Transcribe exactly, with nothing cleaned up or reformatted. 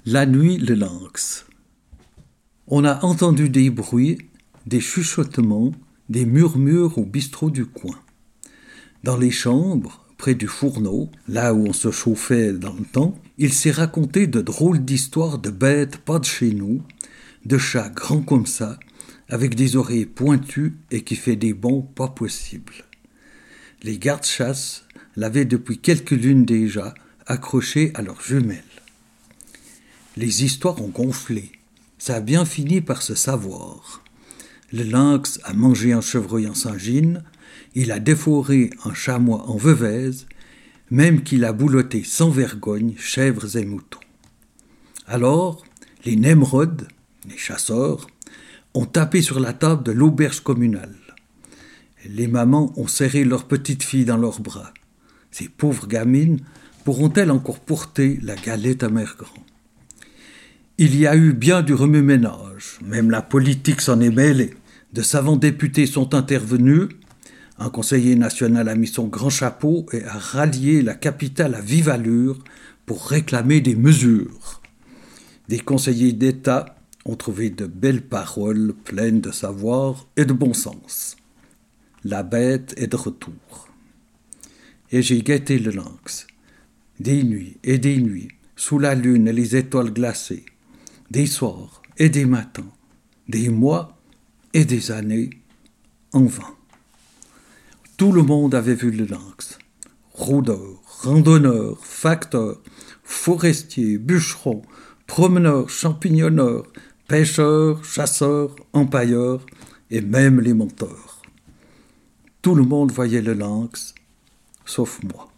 La nuit, le lynx. On a entendu des bruits, des chuchotements, des murmures au bistrot du coin. Dans les chambres, près du fourneau, là où on se chauffait dans le temps, il s'est raconté de drôles d'histoires de bêtes pas de chez nous, de chats grands comme ça, avec des oreilles pointues et qui fait des bonds pas possibles. Les gardes-chasse l'avaient depuis quelques lunes déjà accroché à leurs jumelles. Les histoires ont gonflé. Ça a bien fini par se savoir. Le lynx a mangé un chevreuil en Saint-Gine, il a déforé un chamois en Veuvez, même qu'il a boulotté sans vergogne chèvres et moutons. Alors, les Nemrod, les chasseurs, ont tapé sur la table de l'auberge communale. Les mamans ont serré leurs petites filles dans leurs bras. Ces pauvres gamines pourront-elles encore porter la galette à mère grand? Il y a eu bien du remue-ménage, même la politique s'en est mêlée. De savants députés sont intervenus, un conseiller national a mis son grand chapeau et a rallié la capitale à vive allure pour réclamer des mesures. Des conseillers d'État ont trouvé de belles paroles pleines de savoir et de bon sens. La bête est de retour. Et j'ai guetté le lynx. Des nuits et des nuits, sous la lune et les étoiles glacées, des soirs et des matins, des mois et des années, en vain. Tout le monde avait vu le lynx. Rôdeurs, randonneurs, facteurs, forestiers, bûcherons, promeneurs, champignonneurs, pêcheurs, chasseurs, empailleurs et même les monteurs. Tout le monde voyait le lynx, sauf moi.